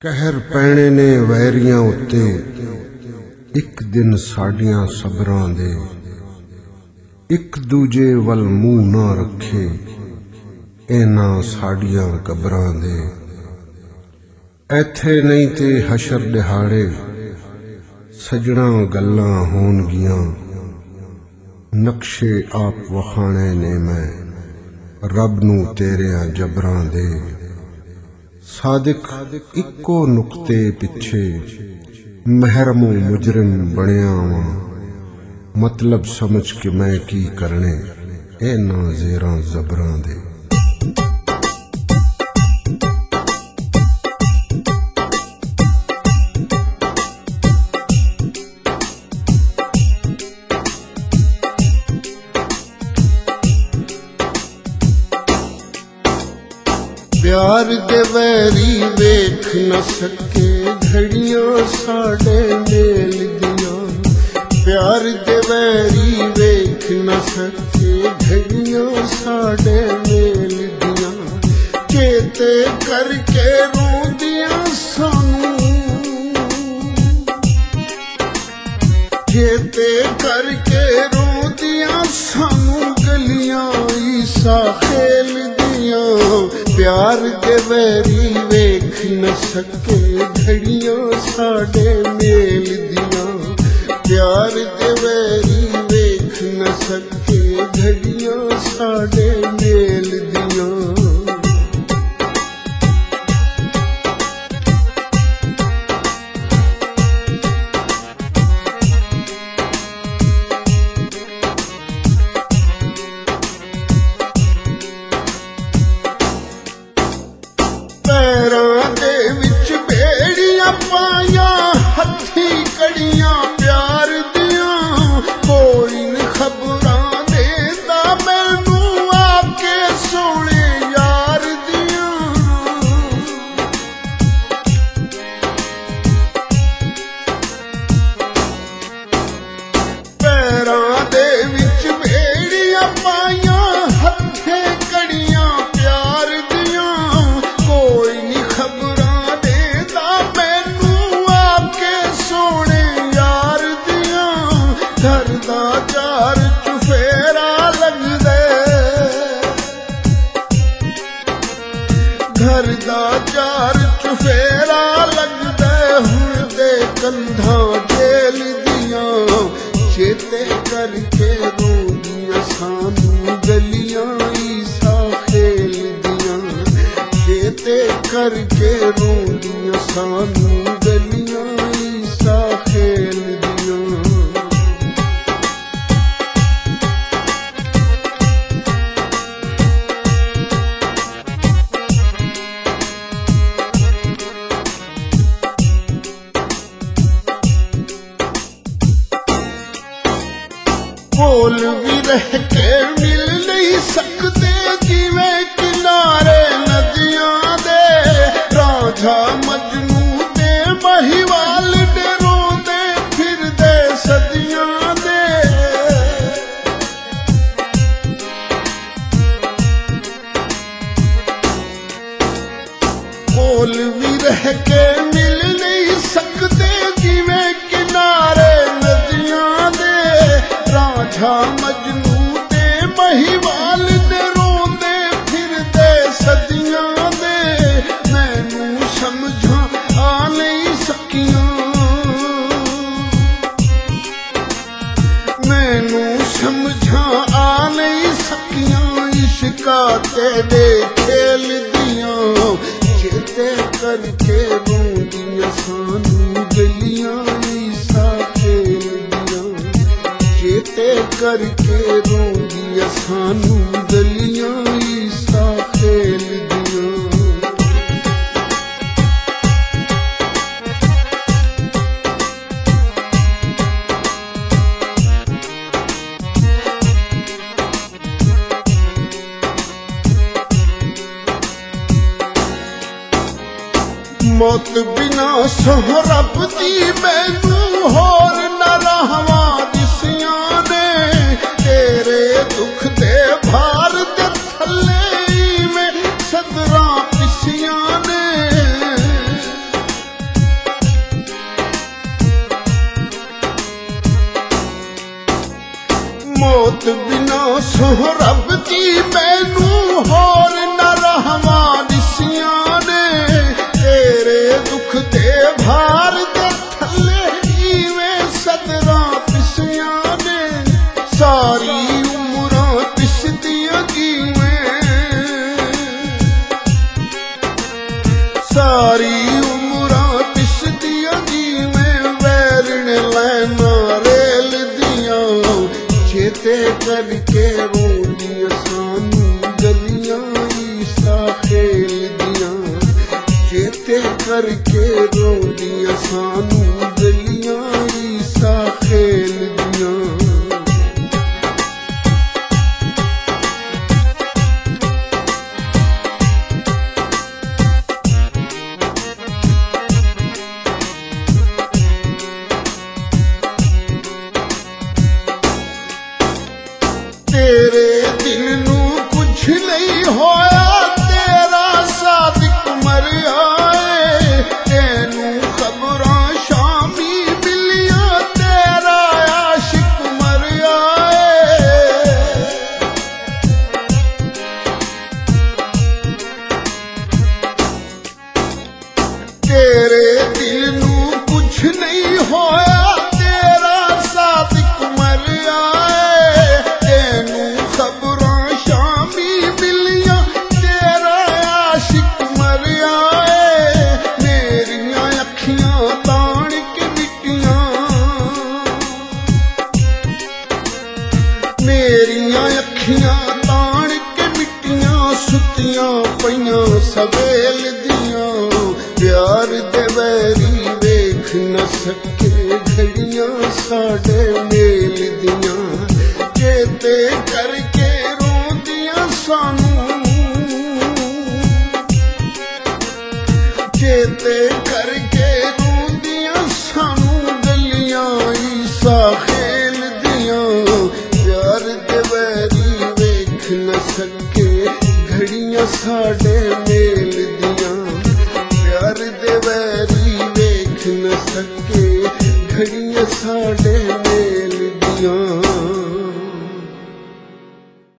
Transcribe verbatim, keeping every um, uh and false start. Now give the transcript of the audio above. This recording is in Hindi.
कहर पैणे ने वैरियां उत्ते एक दिन साडियां सबरां दे, एक दूजे वल मूंह ना रखे इन्हां साडियां कबरां दे। ऐथे नहीं ते हशर दिहाड़े सजना गल्लां होणगियां, नक्शे आप वखाणे ने मैं रब नूं तेरियां जबरां दे। सादिक इक्को नुक्ते पिछे महरमो मुजरिम बनिया वां, मतलब समझ के मैं की करने इन्हां ज़ेरां ज़बरां दे। प्यार दे वैरी वेख न सके घड़ियां साडे मेल दियां, प्यार दे वैरी वेख न सके घड़ियां साडे मेल दियां। चेते करके रोंदियां सानू, चेते करके रोंदियां सानू गलियां ईसा खेल दियां। प्यार के वैरी वेख न सके घड़ियां साडे मेल दियां, प्यार के वैरी वेख न सके घड़ियां साडे मेल दियां। पाया हथी कड़ियां प्यार दियां, कोई न खबरां देंदा मैनू आके सोने यार दियां। पैरां दे विच बेड़ियां पाया हथे कड़ियां प्यार दियां, कोई न खबरां चार चुफेरा लगदे, घर दा चार चुफेरा लगदे, हुण दे कंधां जेल दियां। चेते करके रोंदियां सानू गलियां ईसा खेल दियां, चेते करके रोंदियां सानू गलियां ईसा खेल दियां। कोल भी रह के मिल नहीं सकते जिवें किनारे नदियां दे, रांझा मजनू दे महिवाल दे रोंदे फिरदे सदियां दे। कोल भी रह के मिल नहीं सकते जिवें किनारे नदियां दे, रांझा मजनू दे महिवाल दे रोंदे फिरदे सदियां दे। मैनू समझां आ नहीं सकियां, मैनू समझां आ नहीं सकियां इश्का तेरे खेल दियां। चेते करके रोंदियां सानू गलियां ईसा खेल दियां, चेते करके रोंदियां सानू गलियां ईसा खेल दियां। मौत बिना सोहरब दी मैनू होर न रहवां दिसियां ने, तेरे दुख दे भार दे थल्ले में सदरां पिसियां ने। मौत बिना सोह रब दी मैनू होर न रहवा दिसियां ने तेरे दुख दे भार दे थल्ले इवें सदरां पिसियां ने सारी उमरां पिसदियां कीवें सारी उमरां पिसदियां कीवें वैरण लैना रेल दियां चेते करके रोंदियां सानू गलियां ईसा खेल दियां चेते करके रोंदियां सानू गलियां ईसा खेल दियां तेरे दिल नू कुछ नहीं होया तेरा सादिक मरिया है तेनू खबरां शामी मिलियां तेरा आशिक मरिया है तेरे दिल नू कुछ नहीं होया तेरा सादिक मरिया मेरियां अखियां ताण के मिट्टियां सुतियां पईयां सवेल दियां प्यार दे वैरी वेख न सके घड़ियां साडे मेल दियां चेते करके रोंदियां सानू चेते करके रोंदियां सानू गलियां ईसा खेल दियां प्यार दे वैरी वेख न सके घड़ियां साडे मेल दियां प्यार दे वैरी वेख न सके घड़ियां साडे मेल